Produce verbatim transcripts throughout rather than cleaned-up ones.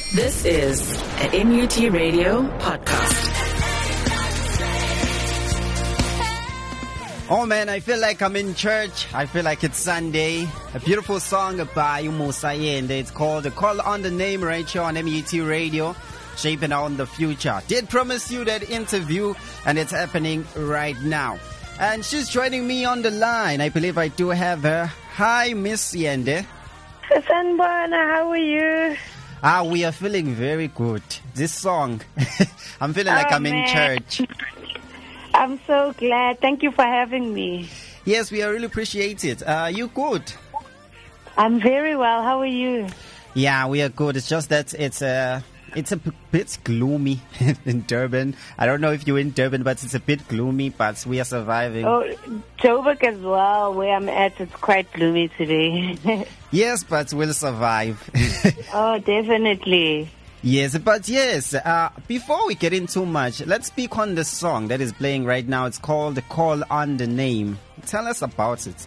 This is an M U T Radio podcast. Oh man, I feel like I'm in church. I feel like it's Sunday. A beautiful song by Musa Yende. It's called Call on the Name right here on M U T Radio, shaping on the future. Did promise you that interview, and it's happening right now. And she's joining me on the line. I believe I do have her. Hi, Miss Yende. Sanbona, how are you? Ah, we are feeling very good. This song, I'm feeling like oh, I'm man. in church. I'm so glad. Thank you for having me. Yes, we are really appreciate it. Uh, you good? I'm very well. How are you? Yeah, we are good. It's just that it's a, it's a p- bit gloomy in Durban. I don't know if you're in Durban, but it's a bit gloomy, but we are surviving. Oh, Joburg as well, where I'm at, it's quite gloomy today. Yes, but we'll survive. Oh, definitely. Yes, but yes, uh, before we get into much, let's speak on the song that is playing right now. It's called Call on the Name. Tell us about it.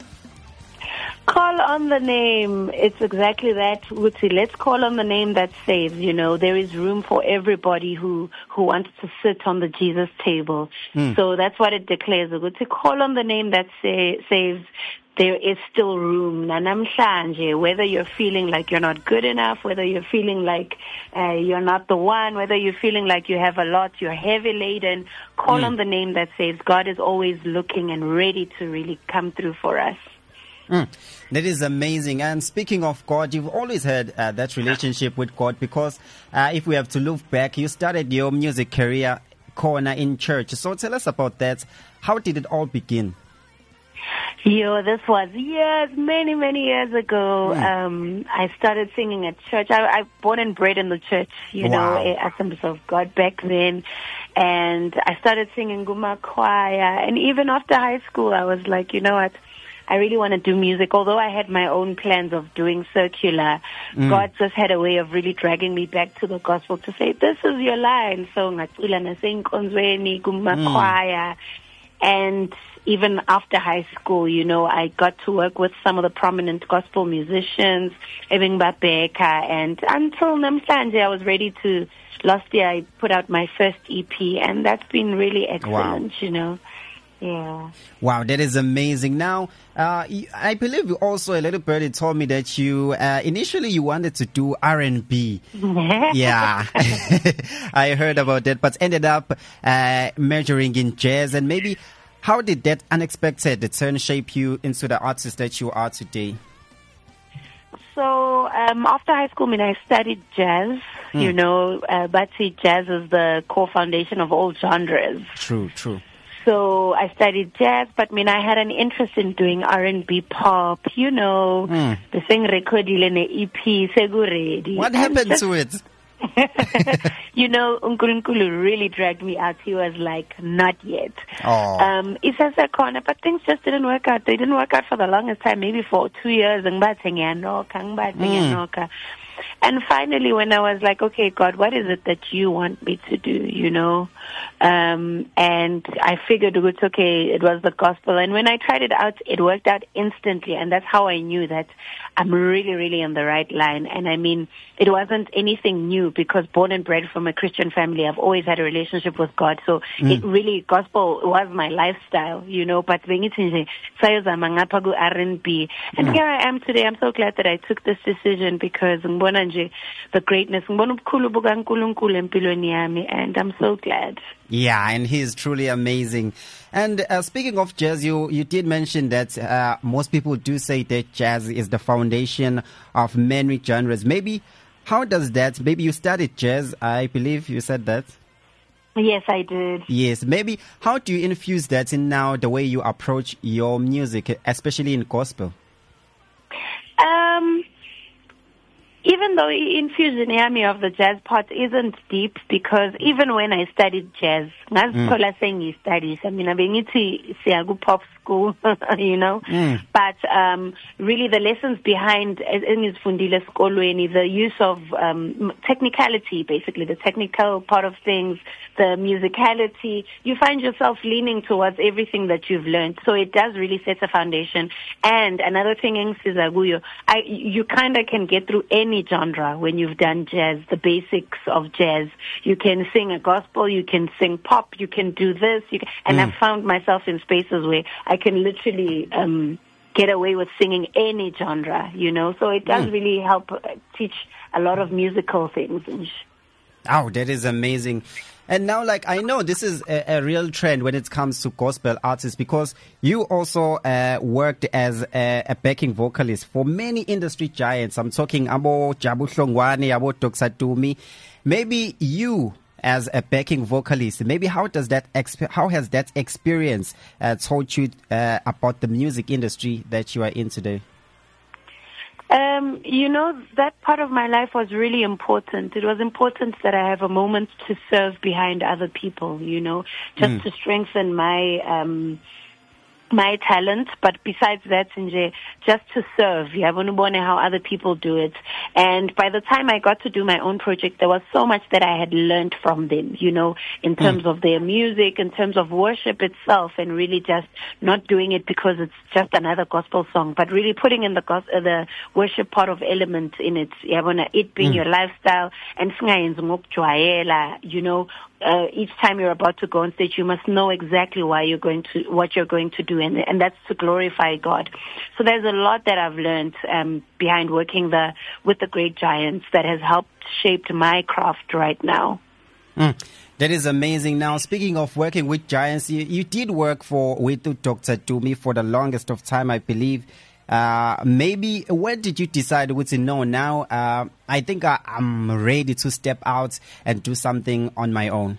Call on the name. It's exactly that, Uti. Let's call on the name that saves. You know, there is room for everybody who, who wants to sit on the Jesus table. Mm. So that's what it declares. Uti, call on the name that say, saves. There is still room. Nanamhlanje, whether you're feeling like you're not good enough, whether you're feeling like uh, you're not the one, whether you're feeling like you have a lot, you're heavy laden, call mm. on the name that saves. God is always looking and ready to really come through for us. Mm. That is amazing. And speaking of God, you've always had uh, that relationship with God because uh, if we have to look back, you started your music career corner in church. So tell us about that. How did it all begin? Yo, this was years, many, many years ago. Mm. Um, I started singing at church. I, I born and bred in the church, you wow. know, Assemblies of God back then. And I started singing Guma choir. And even after high school, I was like, you know what? I really want to do music. Although I had my own plans of doing circular, mm. God just had a way of really dragging me back to the gospel to say, this is your line. So, Guma choir. And even after high school, you know, I got to work with some of the prominent gospel musicians, Ebing Babeka, and until Namhlanje, I was ready to, last year I put out my first E P, and that's been really excellent, wow. you know. Yeah. Wow, that is amazing. Now, uh, I believe you also, a little birdie told me that you, uh, initially you wanted to do R and B. Yeah. I heard about that, but ended up uh, majoring in jazz. And maybe, how did that unexpected turn shape you into the artist that you are today? So, um, after high school, I mean, I studied jazz. Mm. You know, uh, but see, jazz is the core foundation of all genres. True, true. So I studied jazz, but I mean, I had an interest in doing R and B pop, you know, mm. the thing recorded in the E P, Seguredi. What happened just, to it? You know, Unkulunkulu really dragged me out. He was like, not yet. Oh. Um, it's as a corner, but things just didn't work out. They didn't work out for the longest time, maybe for two years. Mm. And finally, when I was like, okay, God, what is it that you want me to do, you know? Um, and I figured it was okay, it was the gospel. And when I tried it out, it worked out instantly. And that's how I knew that I'm really, really on the right line. And I mean, it wasn't anything new because born and bred from a Christian family, I've always had a relationship with God. So mm. it really, gospel was my lifestyle, you know, but when it's in R and B. And mm. here I am today. I'm so glad that I took this decision because the greatness, and I'm so glad. Yeah, and he's truly amazing. And uh, speaking of jazz, you, you did mention that uh, most people do say that jazz is the foundation of many genres. Maybe, how does that, maybe you studied jazz, I believe you said that. Yes, I did. Yes, maybe, how do you infuse that in now the way you approach your music, especially in gospel? Um... Even though infusion yami of the jazz part isn't deep, because even when I studied jazz, ngazithola sengiyistudies. I mean, abengithi siyaku pop school, you know. Mm. But um, really, the lessons behind engizifundile esikolweni, the use of um, technicality, basically the technical part of things, the musicality, you find yourself leaning towards everything that you've learned. So it does really set a foundation. And another thing, I you kind of can get through any any genre when you've done jazz, the basics of jazz. You can sing a gospel, you can sing pop, you can do this, you can, and mm. I've found myself in spaces where I can literally um, get away with singing any genre, you know. So it does mm. really help uh, teach a lot of musical things. Oh, that is amazing. And now, like, I know this is a, a real trend when it comes to gospel artists, because you also uh, worked as a, a backing vocalist for many industry giants. I'm talking about Jabu Hlongwane, about Doctor Tumi. Maybe you, as a backing vocalist, maybe how does that exp- how has that experience uh, taught you uh, about the music industry that you are in today? Um, you know, that part of my life was really important. It was important that I have a moment to serve behind other people, you know, just mm. to strengthen my um my talent, but besides that, Nje, just to serve. Yeah, I want to know how other people do it. And by the time I got to do my own project, there was so much that I had learned from them, you know, in terms mm. of their music, in terms of worship itself, and really just not doing it because it's just another gospel song, but really putting in the gos- uh, the worship part of element in it. Yeah, it being mm. your lifestyle, and you know, uh, each time you're about to go on stage, you must know exactly why you're going to, what you're going to do. And, and that's to glorify God. So there's a lot that I've learned um, behind working the with the great giants that has helped shape my craft right now. Mm, that is amazing. Now, speaking of working with giants, you, you did work for with Doctor Tumi for the longest of time, I believe. Uh, maybe when did you decide to know now? Uh, I think I, I'm ready to step out and do something on my own.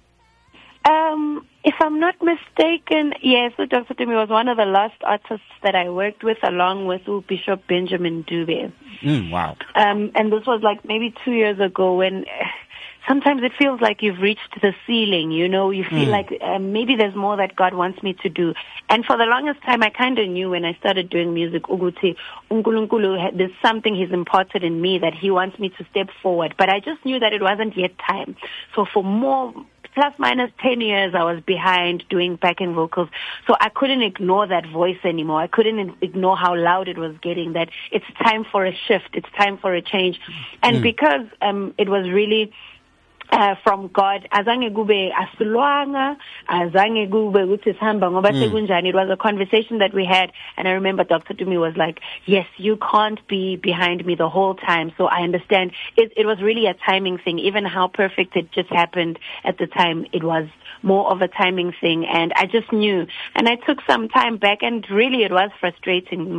Um. If I'm not mistaken, yes, so Doctor Tumi was one of the last artists that I worked with, along with Bishop Benjamin Dube. Mm, wow. Um, and this was like maybe two years ago when sometimes it feels like you've reached the ceiling, you know, you feel mm. like uh, maybe there's more that God wants me to do. And for the longest time, I kind of knew when I started doing music, Uguti, Unkulunkulu, there's something He's imparted in me that He wants me to step forward. But I just knew that it wasn't yet time. So for more plus minus ten years, I was behind doing backing vocals. So I couldn't ignore that voice anymore. I couldn't ignore how loud it was getting, that it's time for a shift. It's time for a change. And mm. because um, it was really Uh, from God, azange kube asilwanga, azange kube ukuthi sihamba ngoba sekunjani. It was a conversation that we had, and I remember Doctor Tumi was like, yes, you can't be behind me the whole time. So I understand. It, it was really a timing thing. Even how perfect it just happened at the time, it was more of a timing thing, and I just knew. And I took some time back, and really it was frustrating.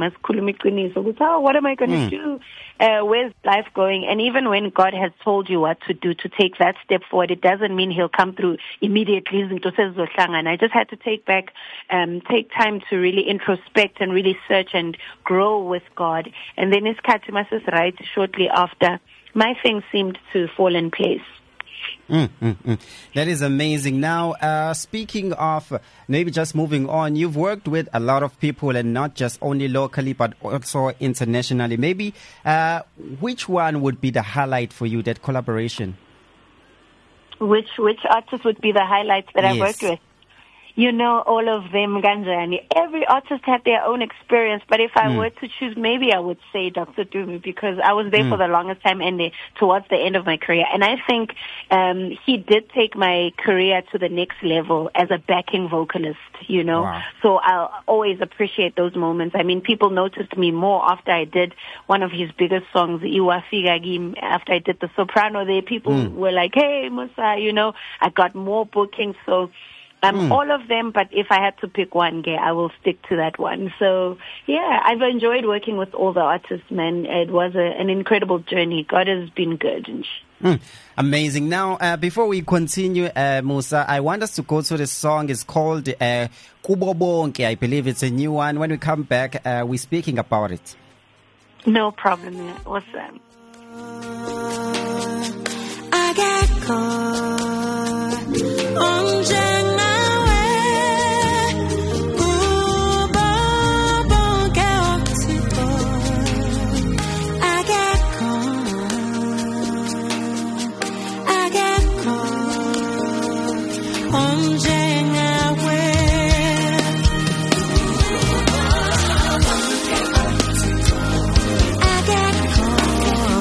Oh, what am I going to mm. do? Uh, where's life going? And even when God has told you what to do, to take that step forward, it doesn't mean He'll come through immediately. And I just had to take back, um, take time to really introspect and really search and grow with God. And then His Katimasis right shortly after, my things seemed to fall in place. Mm, mm, mm. That is amazing. Now, uh, speaking of uh, maybe just moving on, you've worked with a lot of people, and not just only locally, but also internationally. Maybe uh, which one would be the highlight for you, that collaboration? Which which artist would be the highlights that yes. I've worked with? You know, all of them, Ganjani. Every artist had their own experience, but if I mm. were to choose, maybe I would say Doctor Tumi, because I was there mm. for the longest time and uh, towards the end of my career. And I think um, he did take my career to the next level as a backing vocalist, you know. Wow. So I'll always appreciate those moments. I mean, people noticed me more after I did one of his biggest songs, Iwa Figagi, after I did the soprano there. People mm. were like, hey, Musa, you know, I got more bookings. So Um, mm. all of them, but if I had to pick one, gay, I will stick to that one. So, yeah, I've enjoyed working with all the artists, man. It was a, an incredible journey. God has been good. Mm. Amazing. Now, uh, before we continue, uh, Musa, I want us to go to the song. It's called uh, Kubo Bonke. I believe it's a new one. When we come back, uh, we're speaking about it. No problem. Yeah. Awesome. I got caught on Jan- I got caught.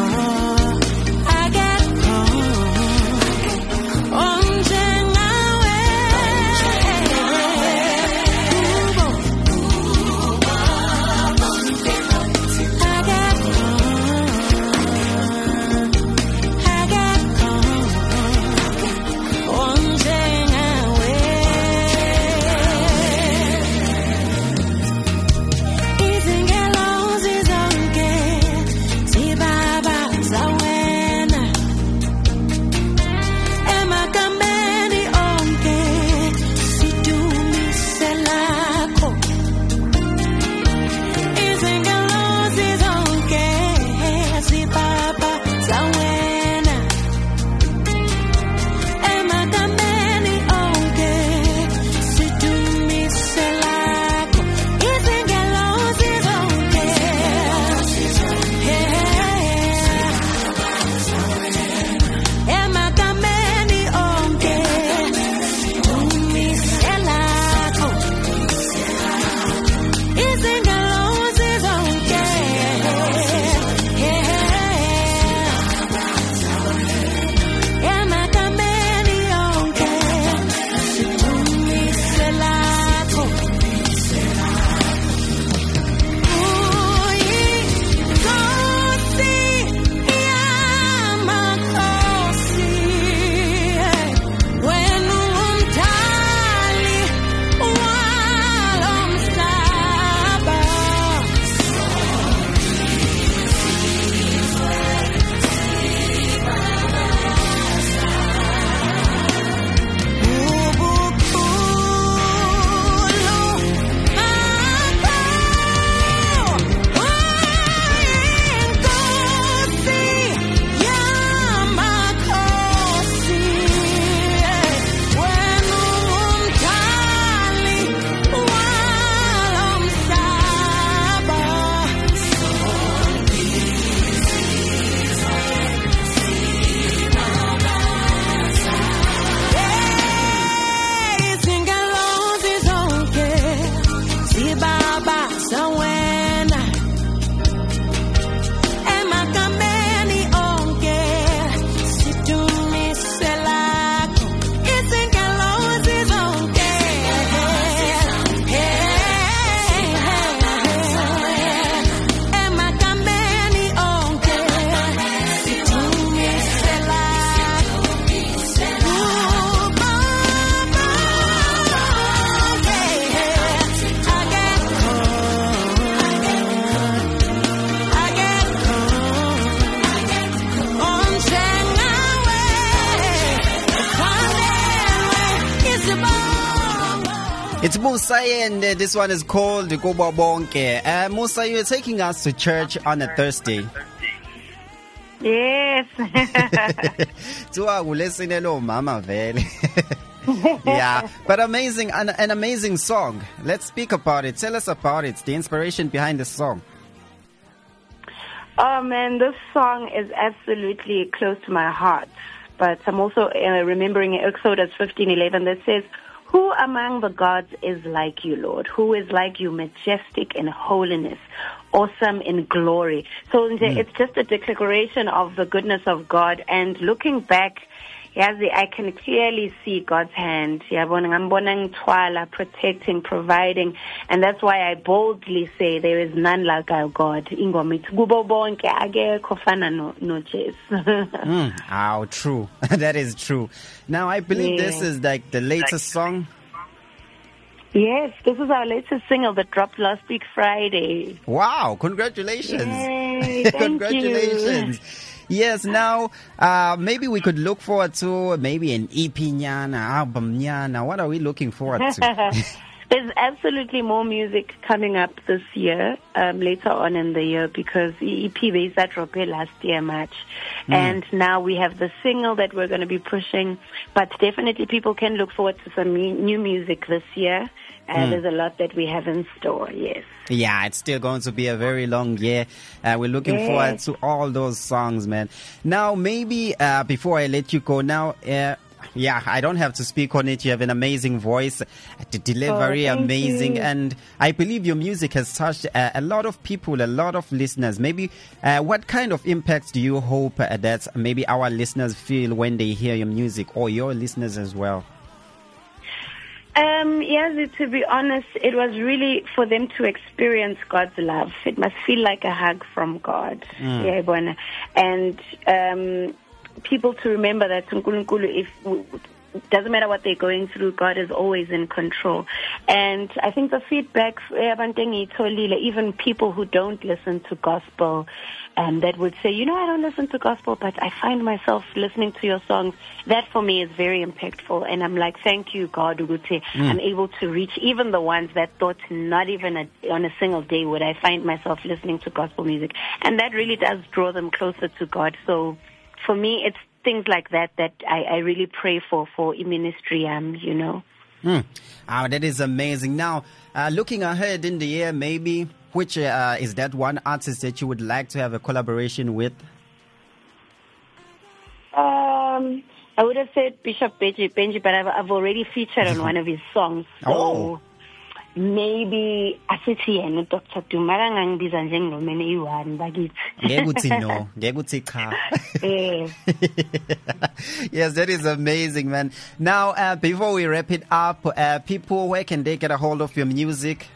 It's Musa and uh, this one is called Kubo Bonke. Uh, Musa, you're taking us to church on a Thursday. Yes. Mama vele. Yeah, but amazing, an, an amazing song. Let's speak about it. Tell us about it, the inspiration behind the song. Oh man, this song is absolutely close to my heart. But I'm also uh, remembering Exodus fifteen eleven that says, "Who among the gods is like you, Lord? Who is like you, majestic in holiness, awesome in glory?" So mm. it's just a declaration of the goodness of God. And looking back, yes, I can clearly see God's hand. I'm protecting, providing, and that's why I boldly say there is none like our God. mm, oh, true. That is true. Now, I believe yeah. this is like the latest song. Yes, this is our latest single that dropped last week Friday. Wow, congratulations. Yay, thank congratulations. You. Yes, now uh, maybe we could look forward to maybe an E P nyana, album nyana. What are we looking forward to? There's absolutely more music coming up this year, um, later on in the year, because E P base that dropped last year March. Mm. And now we have the single that we're going to be pushing. But definitely people can look forward to some new music this year. Uh, mm. There's a lot that we have in store, yes. Yeah, it's still going to be a very long year. Uh, we're looking yes. forward to all those songs, man. Now, maybe uh, before I let you go now, uh, yeah, I don't have to speak on it. You have an amazing voice, the delivery oh, amazing, you. and I believe your music has touched uh, a lot of people, a lot of listeners. Maybe uh, what kind of impact do you hope uh, that maybe our listeners feel when they hear your music, or your listeners as well? Um, yes, to be honest, it was really for them to experience God's love. It must feel like a hug from God. Mm. Yeah, and um, people to remember that if doesn't matter what they're going through, God is always in control. And I think the feedback, even people who don't listen to gospel, um, that would say, you know, I don't listen to gospel, but I find myself listening to your songs. That for me is very impactful. And I'm like, thank you, God, Ugute. Mm. I'm able to reach even the ones that thought not even a, on a single day would I find myself listening to gospel music. And that really does draw them closer to God. So for me, it's things like that that I, I really pray for, for ministry, um, you know. Mm. Oh, that is amazing. Now, uh, looking ahead in the year, maybe, which uh, is that one artist that you would like to have a collaboration with? Um, I would have said Bishop Benji, Benji, but I've, I've already featured on one of his songs. So oh. maybe asithi yena Doctor Dumara ngangibiza njengomene iwani bakithi. Ngekuthi no, ngekuthi cha. Yes, that is amazing, man. Now, uh, before we wrap it up, uh, people, where can they get a hold of your music?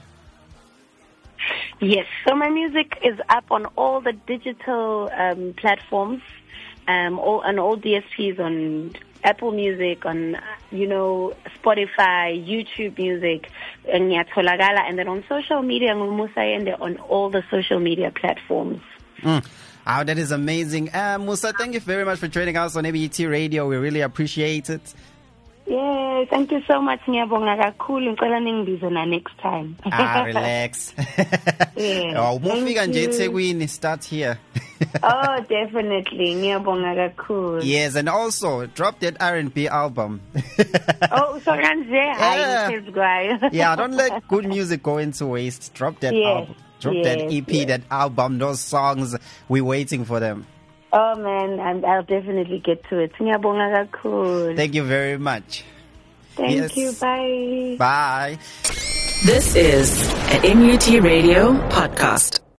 Yes, so my music is up on all the digital um, platforms, um, all on all D S Ps, on Apple Music, on, you know, Spotify, YouTube Music, and then on social media, and on all the social media platforms. Mm. Oh, that is amazing. Uh, Musa, thank you very much for joining us on M U T Radio. We really appreciate it. Yeah, thank you so much. Ngiyabonga kakhulu. Ngicela ningibizana next time. Ah, relax. Yeah. Oh, mufika nje eThekwini, start here. Oh, definitely. Ngiyabonga kakhulu. Yes, and also drop that R and B album. Oh, so kanje. Yeah. Yeah, don't let good music go into waste. Drop that yes. album. Drop yes. that E P, yes. that album, those songs. We're waiting for them. Oh, man, and I'll definitely get to it. Ngiyabonga kakhulu. Thank you very much. Thank yes. you. Bye. Bye. This is an M U T Radio podcast.